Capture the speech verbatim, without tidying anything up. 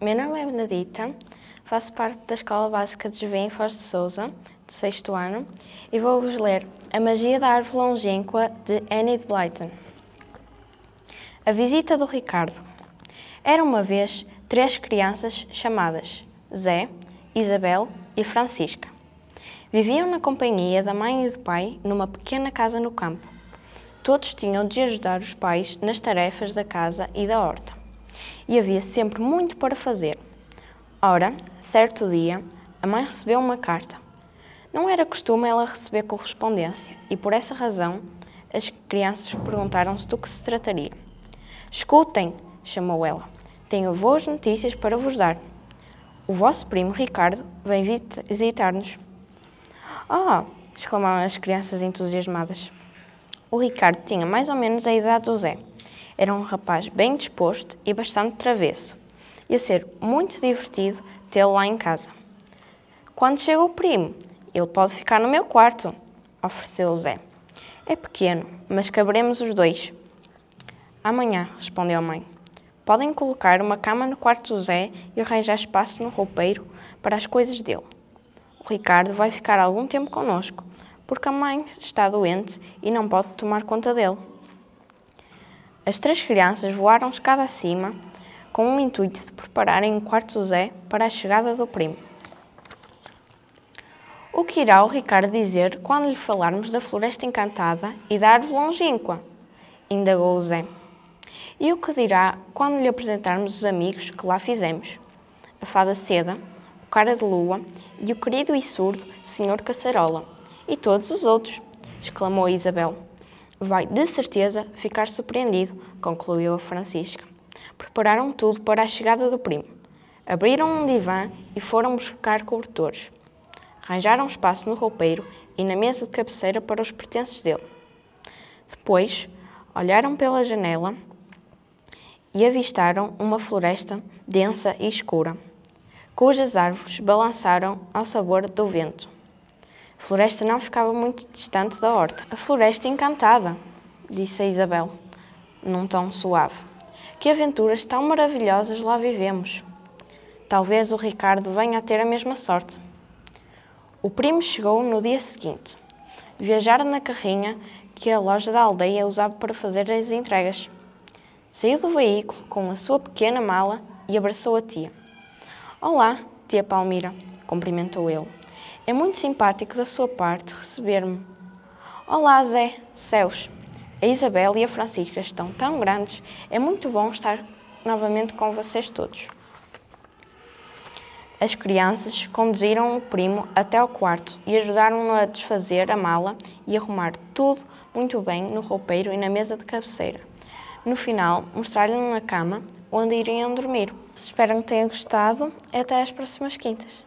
Meu nome é Benedita, faço parte da Escola Básica de Jovem Foz de Sousa, do sexto ano, e vou-vos ler A Magia da Árvore Longínqua, de Enid Blyton. A visita do Ricardo. Era uma vez três crianças chamadas Zé, Isabel e Francisca. Viviam na companhia da mãe e do pai numa pequena casa no campo. Todos tinham de ajudar os pais nas tarefas da casa e da horta. E havia sempre muito para fazer. Ora, certo dia, a mãe recebeu uma carta. Não era costume ela receber correspondência e, por essa razão, as crianças perguntaram-se do que se trataria. Escutem, chamou ela, tenho boas notícias para vos dar. O vosso primo Ricardo vem visitar-nos. Ah! Exclamaram as crianças entusiasmadas. O Ricardo tinha mais ou menos a idade do Zé. Era um rapaz bem disposto e bastante travesso. Ia ser muito divertido tê-lo lá em casa. Quando chega o primo, ele pode ficar no meu quarto, ofereceu o Zé. É pequeno, mas caberemos os dois. Amanhã, respondeu a mãe. Podem colocar uma cama no quarto do Zé e arranjar espaço no roupeiro para as coisas dele. O Ricardo vai ficar algum tempo connosco, porque a mãe está doente e não pode tomar conta dele. As três crianças voaram escada acima, com o intuito de prepararem o quarto do Zé para a chegada do primo. O que irá o Ricardo dizer quando lhe falarmos da floresta encantada e da árvore longínqua? Indagou o Zé. E o que dirá quando lhe apresentarmos os amigos que lá fizemos? A fada Seda, o cara de lua e o querido e surdo senhor Caçarola. E todos os outros, exclamou a Isabel. Vai, de certeza, ficar surpreendido, concluiu a Francisca. Prepararam tudo para a chegada do primo. Abriram um divã e foram buscar cobertores. Arranjaram espaço no roupeiro e na mesa de cabeceira para os pertences dele. Depois, olharam pela janela e avistaram uma floresta densa e escura, cujas árvores balançaram ao sabor do vento. A floresta não ficava muito distante da horta. A floresta encantada, disse a Isabel, num tom suave. Que aventuras tão maravilhosas lá vivemos. Talvez o Ricardo venha a ter a mesma sorte. O primo chegou no dia seguinte. Viajaram na carrinha que a loja da aldeia usava para fazer as entregas. Saiu do veículo com a sua pequena mala e abraçou a tia. Olá, tia Palmira, cumprimentou ele. É muito simpático da sua parte receber-me. Olá, Zé, céus. A Isabel e a Francisca estão tão grandes. É muito bom estar novamente com vocês todos. As crianças conduziram o primo até ao quarto e ajudaram-no a desfazer a mala e arrumar tudo muito bem no roupeiro e na mesa de cabeceira. No final, mostraram-lhe na cama onde iriam dormir. Espero que tenham gostado e até às próximas quintas.